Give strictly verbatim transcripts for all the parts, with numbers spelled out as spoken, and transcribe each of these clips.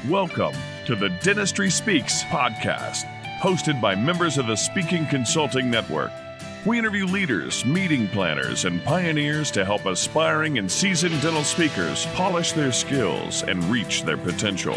Welcome to the Dentistry Speaks podcast, hosted by members of the Speaking Consulting Network. We interview leaders, meeting planners, and pioneers to help aspiring and seasoned dental speakers polish their skills and reach their potential.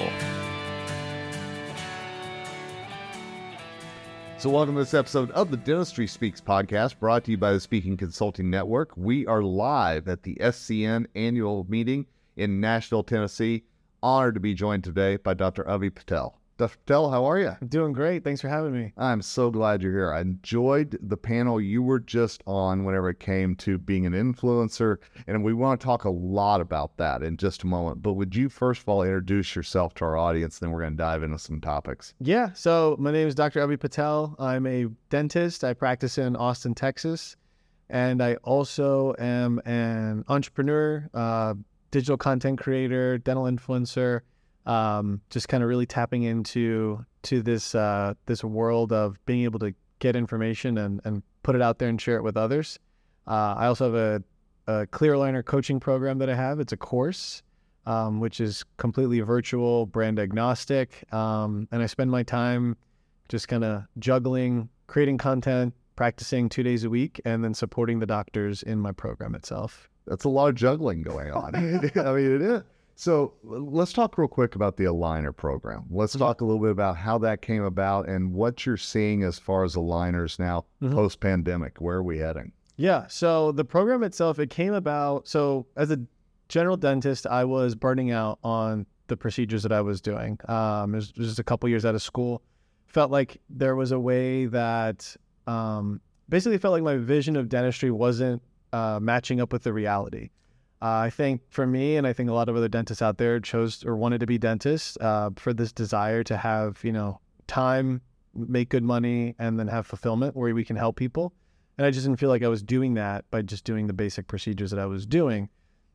So welcome to this episode of the Dentistry Speaks podcast, brought to you by the Speaking Consulting Network. We are live at the S C N annual meeting in Nashville, Tennessee. Honored to be joined today by Doctor Avi Patel. Doctor Patel, how are you? I'm doing great. Thanks for having me. I'm so glad you're here. I enjoyed the panel you were just on whenever it came to being an influencer, and we want to talk a lot about that in just a moment. But would you first of all introduce yourself to our audience, then we're going to dive into some topics. Yeah, so my name is Doctor Avi Patel. I'm a dentist. I practice in Austin, Texas, and I also am an entrepreneur, uh, digital content creator, dental influencer, um, just kind of really tapping into to this uh, this world of being able to get information and, and put it out there and share it with others. Uh, I also have a, a clear aligner coaching program that I have. It's a course, um, which is completely virtual, brand agnostic, um, and I spend my time just kind of juggling, creating content, practicing two days a week, and then supporting the doctors in my program itself. That's a lot of juggling going on. I mean, it is. So let's talk real quick about the aligner program. Let's mm-hmm. talk a little bit about how that came about and what you're seeing as far as aligners now mm-hmm. post-pandemic. Where are we heading? Yeah, so the program itself, it came about, so as a general dentist, I was burning out on the procedures that I was doing. Um, it was just a couple years out of school. Felt like there was a way that, um, basically felt like my vision of dentistry wasn't Uh, matching up with the reality. Uh, I think for me, and I think a lot of other dentists out there chose or wanted to be dentists uh, for this desire to have, you know, time, make good money, and then have fulfillment where we can help people. And I just didn't feel like I was doing that by just doing the basic procedures that I was doing.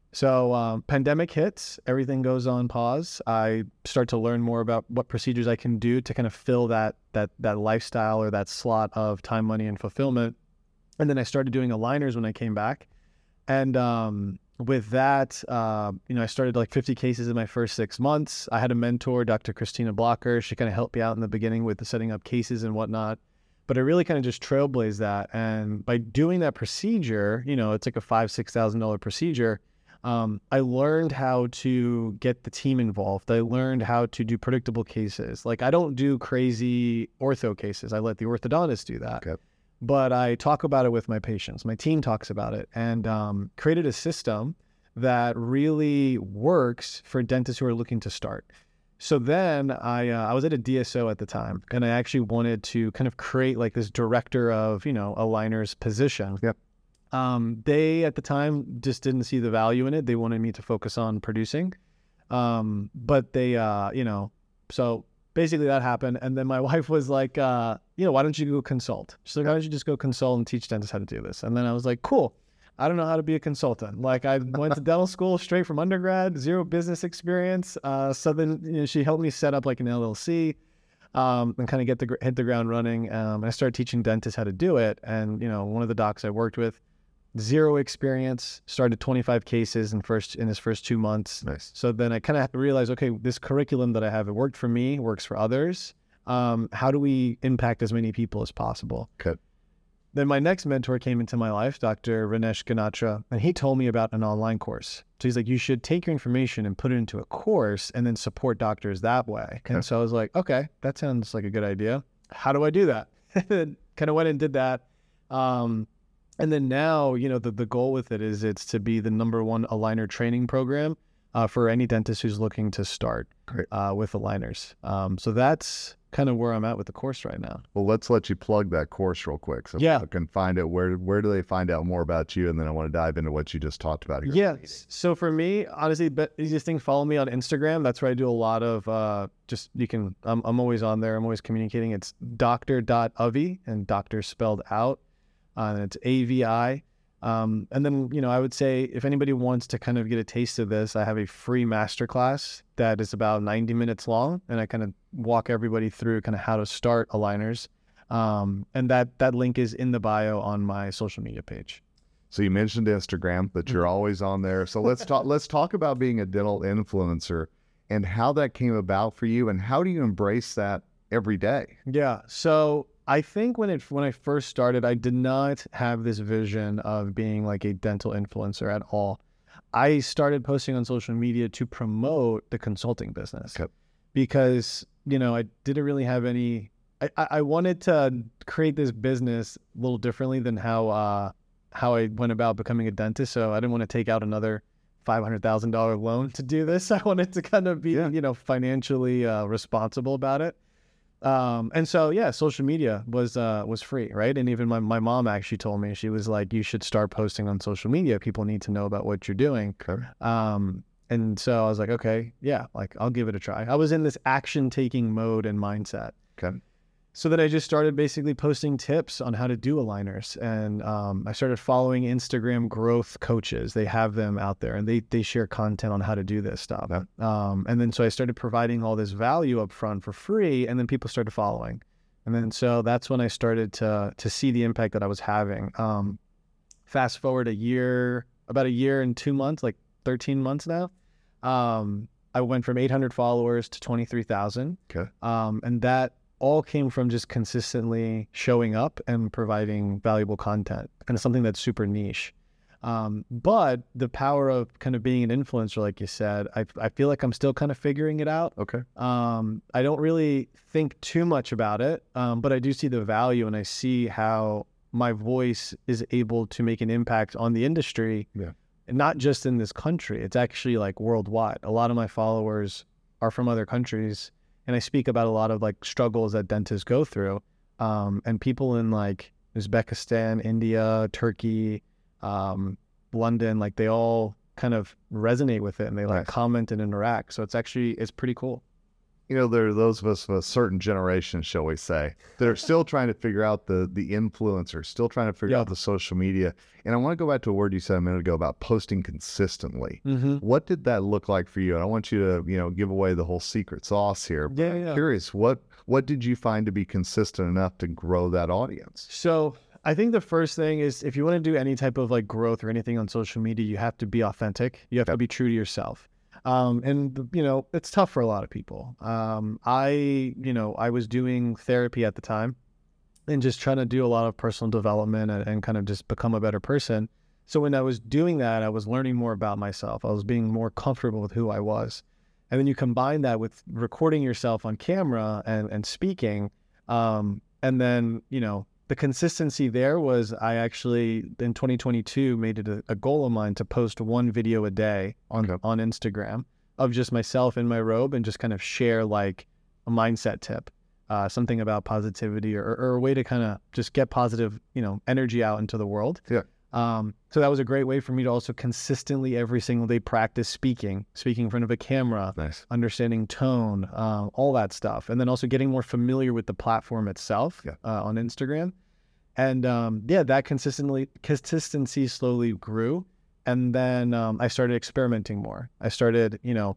So um, pandemic hits, everything goes on pause. I start to learn more about what procedures I can do to kind of fill that that that lifestyle or that slot of time, money, and fulfillment. And then I started doing aligners when I came back. And um, with that, uh, you know, I started like fifty cases in my first six months. I had a mentor, Doctor Christina Blocker. She kind of helped me out in the beginning with the setting up cases and whatnot. But I really kind of just trailblazed that. And by doing that procedure, you know, it's like a five thousand dollars, six thousand dollars procedure. Um, I learned how to get the team involved. I learned how to do predictable cases. Like I don't do crazy ortho cases. I let the orthodontist do that. Okay. But I talk about it with my patients. My team talks about it, and um, created a system that really works for dentists who are looking to start. So then I uh, I was at a D S O at the time, and I actually wanted to kind of create like this director of, you know, aligners position. Yep. Um, they at the time just didn't see the value in it. They wanted me to focus on producing, um, but they uh, you know so. Basically that happened. And then my wife was like, uh, you know, why don't you go consult? She's like, why don't you just go consult and teach dentists how to do this? And then I was like, cool. I don't know how to be a consultant. Like I went to dental school straight from undergrad, zero business experience. Uh, so then you know, she helped me set up like an L L C um, and kind of get the hit the ground running. Um, and I started teaching dentists how to do it. And, you know, one of the docs I worked with, zero experience, started twenty-five cases in first in his first two months. Nice. So then I kind of realized, okay, this curriculum that I have, it worked for me, works for others. Um, how do we impact as many people as possible? Okay. Then my next mentor came into my life, Doctor Ranesh Ganatra, and he told me about an online course. So he's like, you should take your information and put it into a course and then support doctors that way. Okay. And so I was like, okay, that sounds like a good idea. How do I do that? Kind of went and did that. Um, And then now, you know, the, the goal with it is it's to be the number one aligner training program uh, for any dentist who's looking to start uh, with aligners. Um, so that's kind of where I'm at with the course right now. Well, let's let you plug that course real quick so yeah. people can find it. Where where do they find out more about you? And then I want to dive into what you just talked about here. Yeah. So for me, honestly, the easiest thing, follow me on Instagram. That's where I do a lot of uh, just, you can, I'm, I'm always on there. I'm always communicating. It's doctor dot avi and doctor spelled out. Uh, and it's A V I. Um, and then, you know, I would say if anybody wants to kind of get a taste of this, I have a free masterclass that is about ninety minutes long. And I kind of walk everybody through kind of how to start aligners. Um, and that, that link is in the bio on my social media page. So you mentioned Instagram, but you're always on there. So let's talk, let's talk about being a dental influencer and how that came about for you, and how do you embrace that every day? Yeah. So I think when it when I first started, I did not have this vision of being like a dental influencer at all. I started posting on social media to promote the consulting business Okay. because, you know, I didn't really have any, I, I I wanted to create this business a little differently than how, uh, how I went about becoming a dentist. So I didn't want to take out another five hundred thousand dollars loan to do this. I wanted to kind of be, Yeah. you know, financially uh, responsible about it. Um, and so, yeah, social media was, uh, was free. Right. And even my, my mom actually told me, she was like, you should start posting on social media. People need to know about what you're doing. Okay. Um, and so I was like, okay, yeah, like I'll give it a try. I was in this action taking mode and mindset. Okay. So then I just started basically posting tips on how to do aligners. And um, I started following Instagram growth coaches. They have them out there and they they share content on how to do this stuff. Yeah. Um, and then so I started providing all this value up front for free, and then people started following. And then so that's when I started to to see the impact that I was having. Um, fast forward a year, about a year and two months, like thirteen months now. Um, I went from eight hundred followers to twenty-three thousand. Okay. Um, and that all came from just consistently showing up and providing valuable content, kind of something that's super niche. Um, but the power of kind of being an influencer, like you said, I, I feel like I'm still kind of figuring it out. Okay. Um, I don't really think too much about it, um, but I do see the value and I see how my voice is able to make an impact on the industry. Yeah. And not just in this country, it's actually like worldwide. A lot of my followers are from other countries. And I speak about a lot of like struggles that dentists go through. Um, and people in like Uzbekistan, India, Turkey, um, London, like they all kind of resonate with it and they like Nice. comment and interact. So it's actually, it's pretty cool. You know, there are those of us of a certain generation, shall we say, that are still trying to figure out the the influencer, still trying to figure Yeah. out the social media. And I want to go back to a word you said a minute ago about posting consistently. Mm-hmm. What did that look like for you? And I want you to, you know, give away the whole secret sauce here. But Yeah, I'm yeah. curious, what what did you find to be consistent enough to grow that audience? So I think the first thing is if you want to do any type of like growth or anything on social media, you have to be authentic. You have to Yep. be true to yourself. Um, and you know, it's tough for a lot of people. Um, I, you know, I was doing therapy at the time and just trying to do a lot of personal development and, and kind of just become a better person. So when I was doing that, I was learning more about myself. I was being more comfortable with who I was. And then you combine that with recording yourself on camera and, and speaking. Um, and then, you know, the consistency there was I actually in twenty twenty-two made it a, a goal of mine to post one video a day on, Okay. on Instagram of just myself in my robe and just kind of share like a mindset tip, uh, something about positivity or, or a way to kind of just get positive, you know, energy out into the world. Yeah. Um, so that was a great way for me to also consistently every single day practice speaking, speaking in front of a camera, Nice. understanding tone, uh, all that stuff. And then also getting more familiar with the platform itself Yeah. uh, on Instagram. And um, yeah, that consistently consistency slowly grew. And then um, I started experimenting more. I started, you know,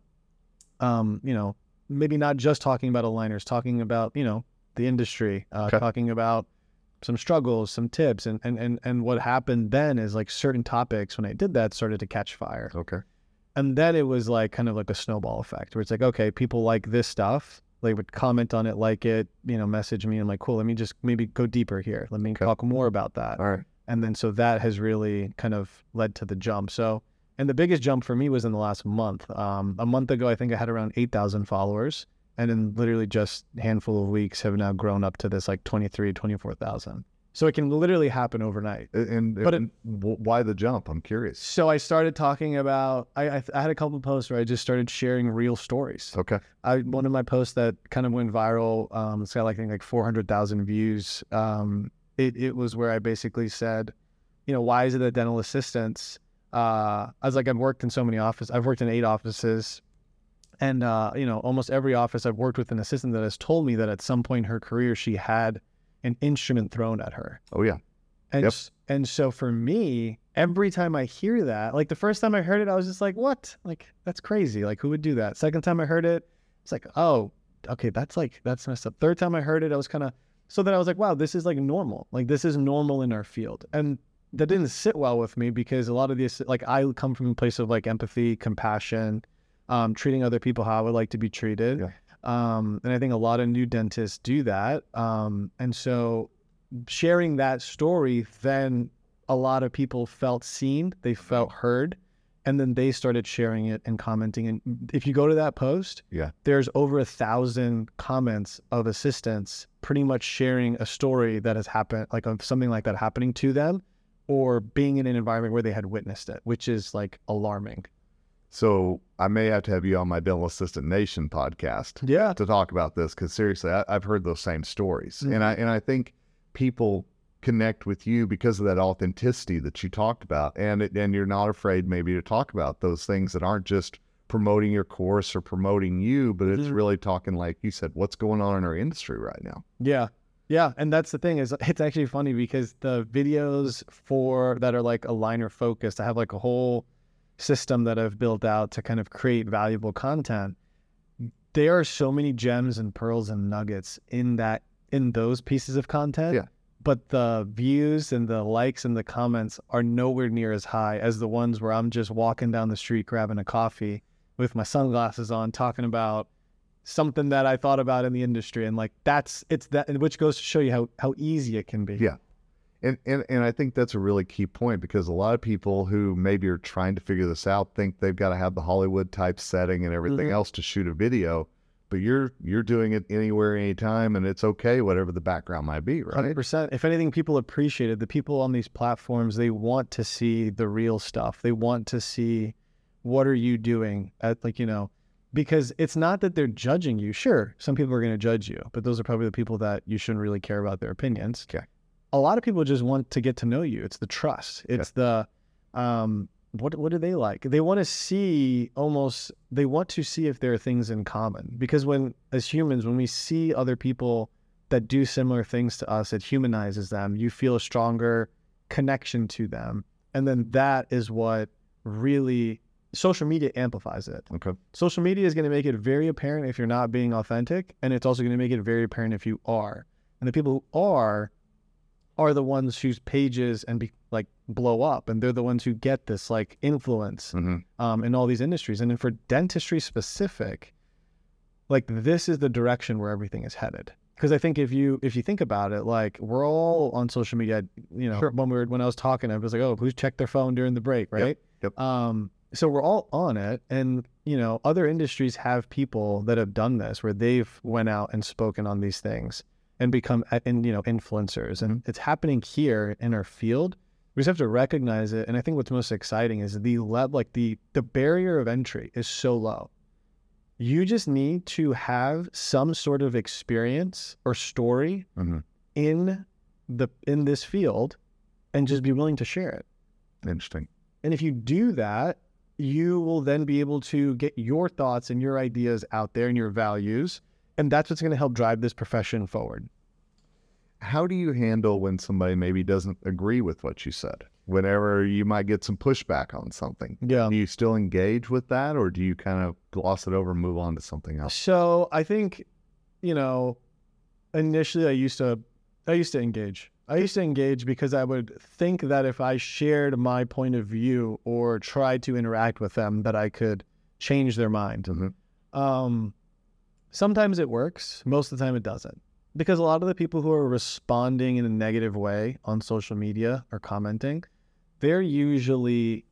um, you know, maybe not just talking about aligners, talking about, you know, the industry, uh, Okay. talking about some struggles, some tips. And, and, and, and what happened then is like certain topics when I did that started to catch fire. Okay. And then it was like kind of like a snowball effect where it's like, okay, people like this stuff. They would comment on it, like it, you know, message me. I'm like, cool, let me just maybe go deeper here. Let me Okay. talk more about that. All right. And then so that has really kind of led to the jump. So, and the biggest jump for me was in the last month. Um, a month ago, I think I had around eight thousand followers. And in literally just a handful of weeks have now grown up to this like twenty-three, twenty-four thousand. So it can literally happen overnight. And, and, But it- and w- why the jump? I'm curious. So I started talking about, I, I, I had a couple of posts where I just started sharing real stories. Okay. I, one of my posts that kind of went viral, um, it's got like, I think like four hundred thousand views. Um, it, it was where I basically said, you know, why is it that dental assistants, uh, I was like, I've worked in so many offices. I've worked in eight offices and, uh, you know, almost every office I've worked with an assistant that has told me that at some point in her career, she had an instrument thrown at her. Oh, yeah. And, Yep. s- and so for me, every time I hear that, like the first time I heard it, I was just like, what? Like, that's crazy. Like, who would do that? Second time I heard it, it's like, oh, okay, that's like, that's messed up. Third time I heard it, I was kind of, so then I was like, wow, this is like normal. Like, this is normal in our field. And that didn't sit well with me because a lot of these, like, I come from a place of like empathy, compassion, um, treating other people how I would like to be treated. Yeah. Um, and I think a lot of new dentists do that. Um, and so sharing that story, then a lot of people felt seen, they felt heard, and then they started sharing it and commenting. And if you go to that post, Yeah. there's over a thousand comments of assistants pretty much sharing a story that has happened, like of something like that happening to them, or being in an environment where they had witnessed it, which is like alarming. So I may have to have you on my Dental Assistant Nation podcast Yeah. to talk about this, because seriously, I, I've heard those same stories. Mhm. And I and I think people connect with you because of that authenticity that you talked about, and it, and you're not afraid maybe to talk about those things that aren't just promoting your course or promoting you, but it's Mhm. really talking, like you said, what's going on in our industry right now. Yeah. Yeah. And that's the thing, is it's actually funny because the videos for that are like aligner focused, I have like a whole system that I've built out to kind of create valuable content. There are so many gems and pearls and nuggets in that, in those pieces of content. Yeah. But the views and the likes and the comments are nowhere near as high as the ones where I'm just walking down the street grabbing a coffee with my sunglasses on, talking about something that I thought about in the industry. And like, that's, it's that, which goes to show you how, how easy it can be. Yeah. And, and and I think that's a really key point, because a lot of people who maybe are trying to figure this out think they've got to have the Hollywood type setting and everything Mhm. else to shoot a video, but you're you're doing it anywhere, anytime, and it's okay, whatever the background might be, one hundred right? percent. If anything, people appreciate it. The people on these platforms, they want to see the real stuff. They want to see, what are you doing at, like, you know, because it's not that they're judging you. Sure, some people are going to judge you, but those are probably the people that you shouldn't really care about their opinions. Okay. A lot of people just want to get to know you. It's the trust. It's the, um, what what do they like? They want to see almost, they want to see if there are things in common. Because when, as humans, when we see other people that do similar things to us, it humanizes them. You feel a stronger connection to them. And then that is what really, social media amplifies it. Okay. Social media is going to make it very apparent if you're not being authentic. And it's also going to make it very apparent if you are. And the people who are, are the ones whose pages and be like blow up, and they're the ones who get this like influence Mm-hmm. um, in all these industries. And then for dentistry specific, like this is the direction where everything is headed. Because I think if you if you think about it, like we're all on social media. You know, Sure. when we were when I was talking, I was like, oh, who's checked their phone during the break, right? Yep. Um, so we're all on it, and you know, other industries have people that have done this, where they've went out and spoken on these things and become, and you know, influencers, and it's happening here in our field. We just have to recognize it. And I think what's most exciting is the le- like the the barrier of entry is so low. You just need to have some sort of experience or story Mm-hmm. in the in this field, and just be willing to share it. Interesting. And if you do that, you will then be able to get your thoughts and your ideas out there and your values. And that's what's going to help drive this profession forward. How do you handle when somebody maybe doesn't agree with what you said? Whenever you might get some pushback on something, Yeah. do you still engage with that, or do you kind of gloss it over and move on to something else? So I think, you know, initially I used to, I used to engage. I used to engage because I would think that if I shared my point of view or tried to interact with them, that I could change their mind. Mm-hmm. Um, sometimes it works. Most of the time it doesn't. Because a lot of the people who are responding in a negative way on social media or commenting, they're usually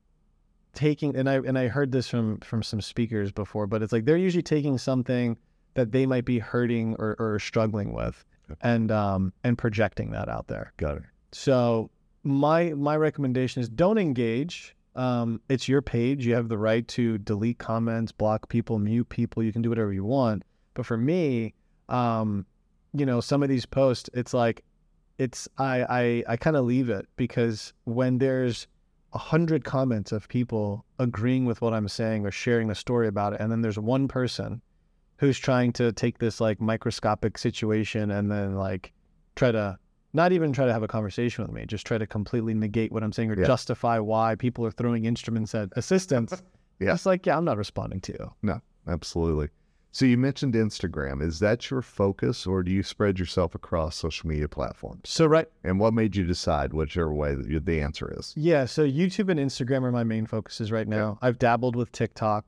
taking, and I and I heard this from from some speakers before, but it's like they're usually taking something that they might be hurting or, or struggling with, Okay. and um and projecting that out there. Got it. So my my recommendation is don't engage. Um, it's your page. You have the right to delete comments, block people, mute people. You can do whatever you want. But for me, um, you know, some of these posts, it's like, it's I I, I kind of leave it, because when there's a hundred comments of people agreeing with what I'm saying or sharing a story about it, and then there's one person who's trying to take this like microscopic situation and then like try to not even try to have a conversation with me, just try to completely negate what I'm saying or Yeah. justify why people are throwing instruments at assistants. Yeah. It's like, yeah, I'm not responding to you. No, absolutely. So you mentioned Instagram. Is that your focus, or do you spread yourself across social media platforms? So right, And what made you decide whichever way that you, the answer is? yeah. So YouTube and Instagram are my main focuses right now. I've dabbled with TikTok.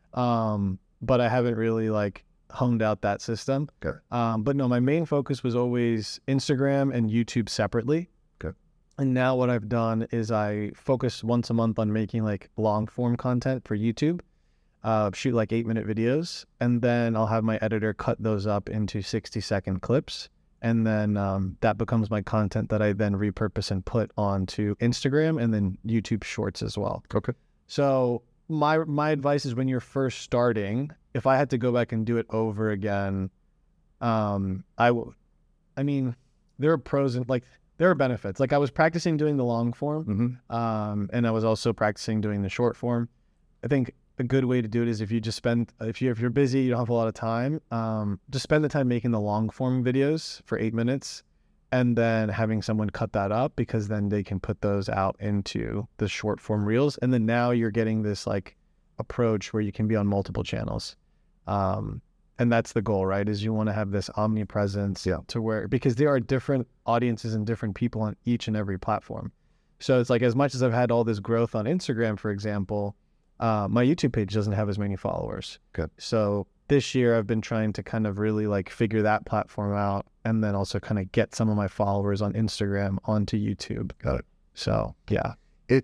Um, but I haven't really like honed out that system. Okay. Um, but no, my main focus was always Instagram and YouTube separately. Okay. And now what I've done is I focus once a month on making like long form content for YouTube, uh, shoot like eight minute videos. And then I'll have my editor cut those up into sixty second clips. And then um, that becomes my content that I then repurpose and put onto Instagram and then YouTube Shorts as well. Okay. So my my advice is when you're first starting, if I had to go back and do it over again, um, I will. I mean, there are pros and like there are benefits. Like I was practicing doing the long form, Mm-hmm. um, and I was also practicing doing the short form. I think a good way to do it is if you just spend if you if you're busy, you don't have a lot of time, um, just spend the time making the long form videos for eight minutes, and then having someone cut that up, because then they can put those out into the short form reels, and then now you're getting this like approach where you can be on multiple channels, um, and that's the goal, right? Is you want to have this omnipresence, Yeah. to where, because there are different audiences and different people on each and every platform. So it's like, as much as I've had all this growth on Instagram, for example, uh, my YouTube page doesn't have as many followers. Good. So this year I've been trying to kind of really like figure that platform out, and then also kind of get some of my followers on Instagram onto YouTube. Got it. So yeah. It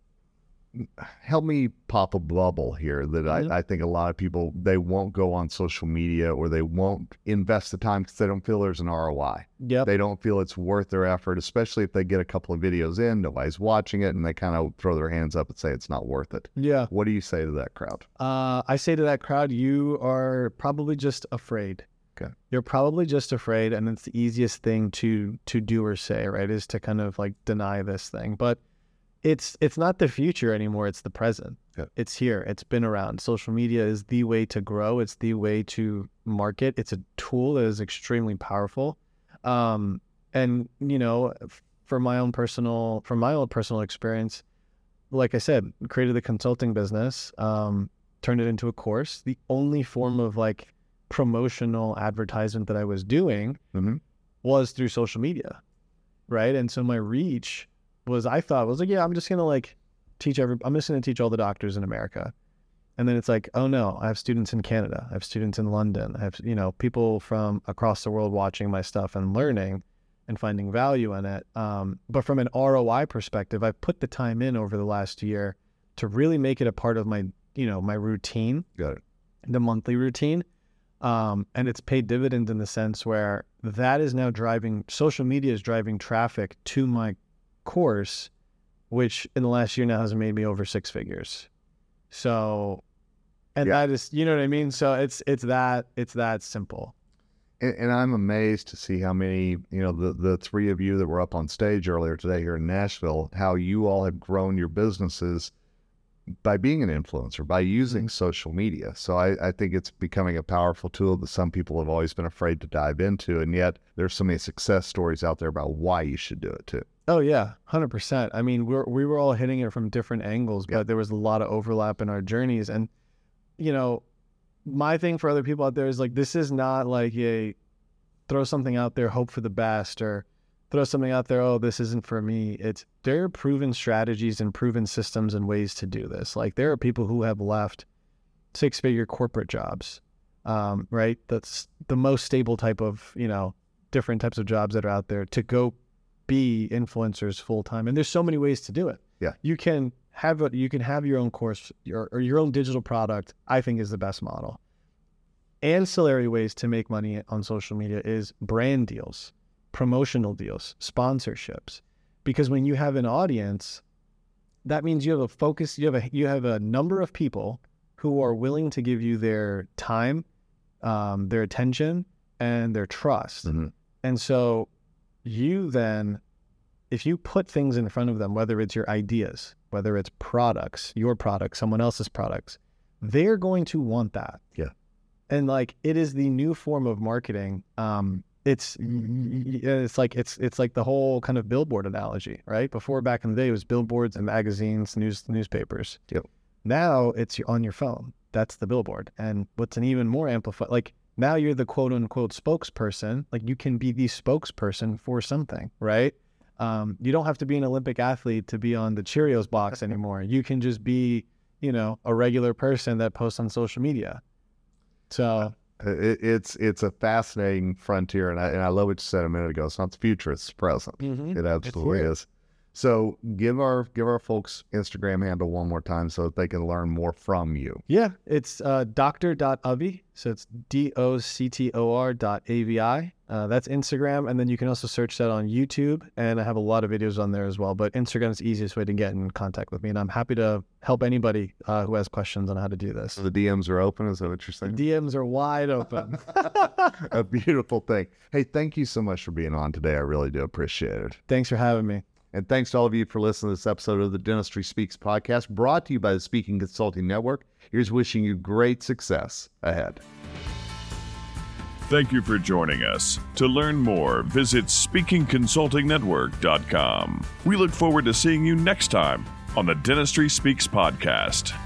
help me pop a bubble here that Mhm. I, I think a lot of people, they won't go on social media, or they won't invest the time because they don't feel there's an R O I. Yep. They don't feel it's worth their effort, especially if they get a couple of videos in, nobody's watching it, and they kind of throw their hands up and say it's not worth it. Yeah. What do you say to that crowd? Uh, I say to that crowd, you are probably just afraid. Okay. You're probably just afraid, and it's the easiest thing to to do or say, right? Is to kind of like deny this thing. But it's it's not the future anymore, it's the present. Yeah. It's here. It's been around. Social media is the way to grow. It's the way to market. It's a tool that is extremely powerful. Um, and you know, f- for my own personal from my own personal experience, like I said, created the consulting business, um, turned it into a course. The only form of like promotional advertisement that I was doing Mm-hmm. was through social media, right? And so my reach was, I thought, was like, yeah, I'm just gonna like teach every, I'm just gonna teach all the doctors in America. And then it's like, oh no, I have students in Canada, I have students in London, I have, you know, people from across the world watching my stuff and learning and finding value in it. Um, but from an R O I perspective, I've put the time in over the last year to really make it a part of my, you know, my routine, Got it. the monthly routine. Um, and it's paid dividends in the sense where that is now driving, social media is driving traffic to my course, which in the last year now has made me over six figures. So, and Yeah. that is, you know what I mean? So it's, it's that, it's that simple. And, and I'm amazed to see how many, you know, the, the three of you that were up on stage earlier today here in Nashville, how you all have grown your businesses by being an influencer, by using social media. So I, I think it's becoming a powerful tool that some people have always been afraid to dive into. And yet there's so many success stories out there about why you should do it too. Oh yeah, one hundred percent. I mean, we're, we were all hitting it from different angles, but Yeah. there was a lot of overlap in our journeys. And, you know, my thing for other people out there is like, this is not like a throw something out there, hope for the best, or throw something out there, oh, this isn't for me. It's, there are proven strategies and proven systems and ways to do this. Like there are people who have left six figure corporate jobs, um, right? That's the most stable type of, you know, different types of jobs that are out there to go be influencers full time. And there's so many ways to do it. Yeah. You can have it, you can have your own course your, or your own digital product, I think is the best model. Ancillary ways to make money on social media is brand deals, promotional deals, sponsorships. Because when you have an audience, that means you have a focus, you have a you have a number of people who are willing to give you their time, um, their attention, and their trust. Mm-hmm. And so you then, if you put things in front of them, whether it's your ideas, whether it's products, your products, someone else's products, they're going to want that. Yeah. And like, it is the new form of marketing. Um, it's, it's like, it's, it's like the whole kind of billboard analogy, right? Before, back in the day, it was billboards and magazines, news, newspapers. Yep. Now it's on your phone. That's the billboard. And what's an even more amplified, like now you're the quote unquote spokesperson. Like you can be the spokesperson for something, right? Um, you don't have to be an Olympic athlete to be on the Cheerios box anymore. You can just be, you know, a regular person that posts on social media. So it, it's it's a fascinating frontier, and I and I love what you said a minute ago. It's not the future; it's the present. Mm-hmm. It absolutely is. So give our give our folks Instagram handle one more time so that they can learn more from you. Yeah, it's uh, doctor dot avi. So it's D O C T O R dot A V I. Uh, that's Instagram. And then you can also search that on YouTube. And I have a lot of videos on there as well. But Instagram is the easiest way to get in contact with me. And I'm happy to help anybody uh, who has questions on how to do this. So the D Ms are open? Is that what you're saying? The D Ms are wide open. A beautiful thing. Hey, thank you so much for being on today. I really do appreciate it. Thanks for having me. And thanks to all of you for listening to this episode of the Dentistry Speaks podcast, brought to you by the Speaking Consulting Network. Here's wishing you great success ahead. Thank you for joining us. To learn more, visit speaking consulting network dot com. We look forward to seeing you next time on the Dentistry Speaks podcast.